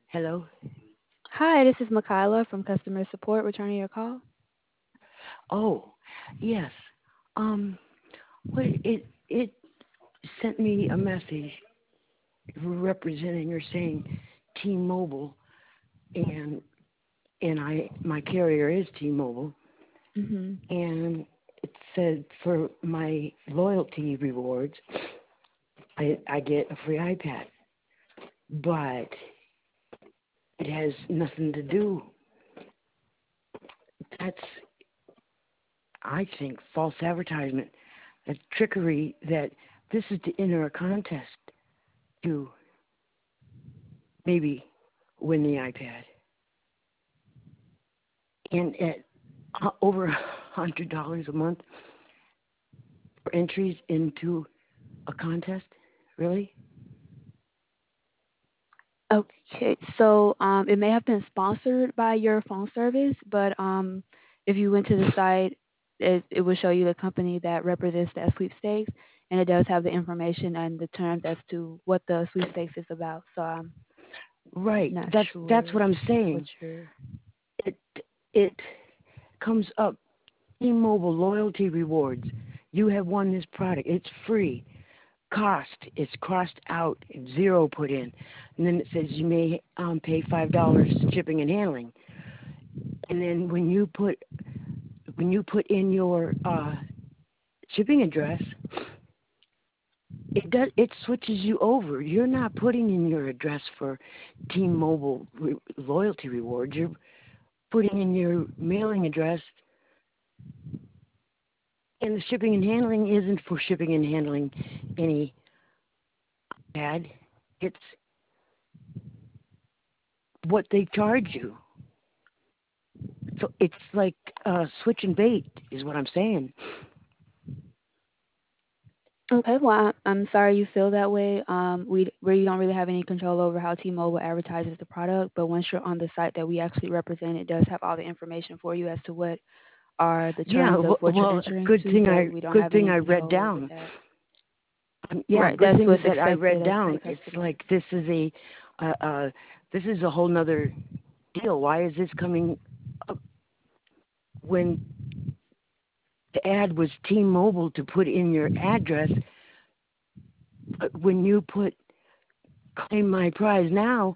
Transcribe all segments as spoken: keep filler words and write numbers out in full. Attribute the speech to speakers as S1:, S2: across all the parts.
S1: Hello?
S2: Hi, this is Makayla from customer support returning your call.
S1: Oh, yes. Um, what it it sent me a message representing or saying T-Mobile, and and I my carrier is T-Mobile,
S2: Mhm.
S1: and it said for my loyalty rewards, I I get a free iPad, but it has nothing to do. That's, I think, false advertisement, a trickery that this is to enter a contest to maybe win the iPad. And at uh, over a hundred dollars a month for entries into a contest, really?
S2: Okay, so um, it may have been sponsored by your phone service, but um, if you went to the site, it, it will show you the company that represents that sweepstakes, and it does have the information and the terms as to what the sweepstakes is about. So I'm
S1: Right.
S2: not
S1: That's that's what
S2: sure
S1: I'm
S2: what
S1: saying.
S2: you're.
S1: It it comes up T-Mobile loyalty rewards. You have won this product. It's free. Cost is crossed out, zero put in, and then it says you may um, pay five dollars shipping and handling. And then when you put when you put in your uh, shipping address, it does it switches you over. You're not putting in your address for T-Mobile re- loyalty rewards. You're putting in your mailing address, and the shipping and handling isn't for shipping and handling any ad. It's what they charge you. So it's like uh, switch and bait, is what I'm saying.
S2: Okay, well, I- I'm sorry you feel that way. Um, we we don't really have any control over how T-Mobile advertises the product, but once you're on the site that we actually represent, it does have all the information for you as to what are the
S1: Yeah,
S2: terms of
S1: w-
S2: what you're
S1: well,
S2: entering
S1: good
S2: to,
S1: thing
S2: but
S1: I
S2: we don't
S1: good
S2: have
S1: thing
S2: any
S1: I read
S2: control over
S1: down.
S2: that.
S1: Um, yeah,
S2: Right,
S1: good
S2: that's
S1: thing
S2: what's
S1: that I
S2: expected
S1: read
S2: of
S1: down.
S2: the
S1: It's
S2: customer.
S1: like this is a uh, uh, this is a whole nother deal. Why is this coming up when the ad was T-Mobile to put in your address? But when you put claim my prize now,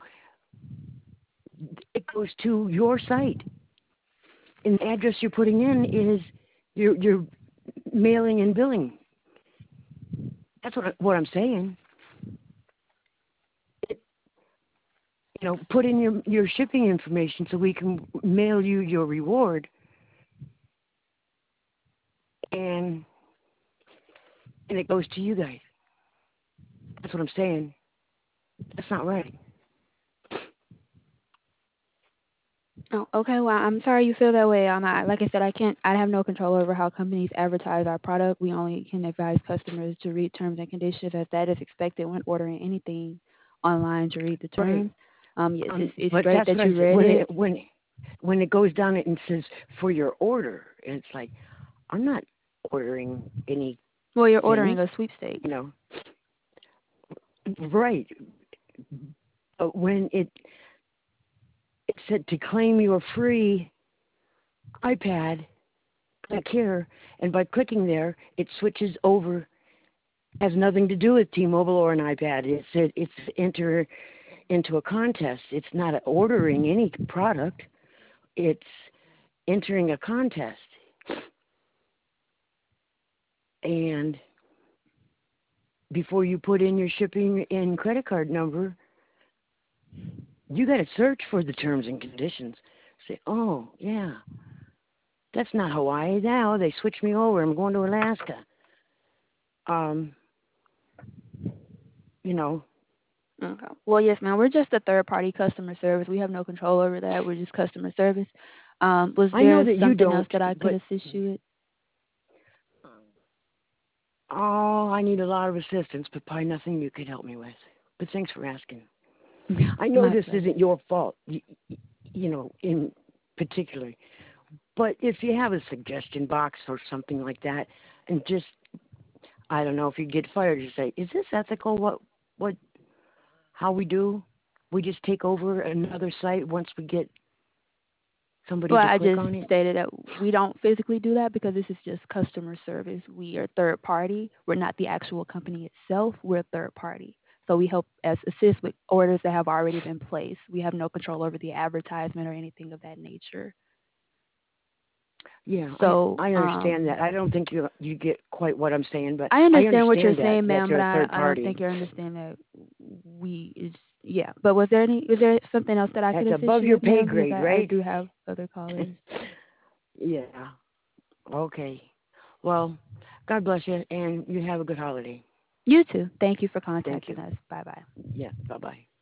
S1: it goes to your site, and the address you're putting in is your your mailing and billing. That's what I, what I'm saying. It, you know, put in your your shipping information so we can mail you your reward, and and it goes to you guys. That's what I'm saying. That's not right.
S2: Oh, okay. Well, I'm sorry you feel that way. Um, I, like I said, I can't. I have no control over how companies advertise our product. We only can advise customers to read terms and conditions, as that is expected when ordering anything online to read the
S1: Right.
S2: terms. Um, yes,
S1: Um,
S2: it's, it's
S1: but
S2: great
S1: that's
S2: that
S1: what I
S2: you
S1: said
S2: read
S1: when
S2: it.
S1: it when when it goes down and says for your order, and it's like I'm not ordering anything.
S2: Well, you're ordering
S1: You
S2: a sweepstakes.
S1: know, right? But when it it said to claim your free iPad, click here, and by clicking there, it switches over. Has nothing to do with T-Mobile or an iPad. It's it, it's enter into a contest. It's not ordering any product. It's entering a contest. And before you put in your shipping and credit card number, you got to search for the terms and conditions. Say, oh, yeah, that's not Hawaii now. They switched me over. I'm going to Alaska. Um, you know,
S2: Okay. Well, yes, ma'am. We're just a third party customer service. We have no control over that. We're just customer service. Um, was
S1: I know
S2: there
S1: that you
S2: something else
S1: don't,
S2: that I could
S1: but
S2: assist you with?
S1: oh, I need a lot of assistance, but probably nothing you could help me with. But thanks for asking. I know
S2: My
S1: this isn't
S2: pleasure.
S1: your fault, you, you know, in particular. But if you have a suggestion box or something like that, and just I don't know if you get fired, you say, "Is this ethical? What what how we do?" we just take over another site once we get somebody
S2: Well,
S1: to
S2: I
S1: click
S2: just
S1: on it?
S2: stated that we don't physically do that because this is just customer service. We are third party. We're not the actual company itself. We're third party. So we help as assist with orders that have already been placed. We have no control over the advertisement or anything of that nature.
S1: Yeah, I
S2: So
S1: I understand
S2: um,
S1: that. I don't think you you get quite what I'm saying, but
S2: I
S1: I
S2: understand what you're
S1: understand that
S2: saying,
S1: that
S2: ma'am, but
S1: they're a
S2: I,
S1: third
S2: I don't
S1: party.
S2: think you understand that we is yeah. But was there any is there something else that I could
S1: That's
S2: assist
S1: above
S2: you
S1: your
S2: with,
S1: pay
S2: ma'am? Because
S1: grade,
S2: I, I
S1: right?
S2: do have other callers.
S1: Yeah. Okay. Well, God bless you, and you have a good holiday.
S2: You too. Thank you for
S1: Thank
S2: contacting
S1: you.
S2: us. Bye bye.
S1: Yeah. Bye bye.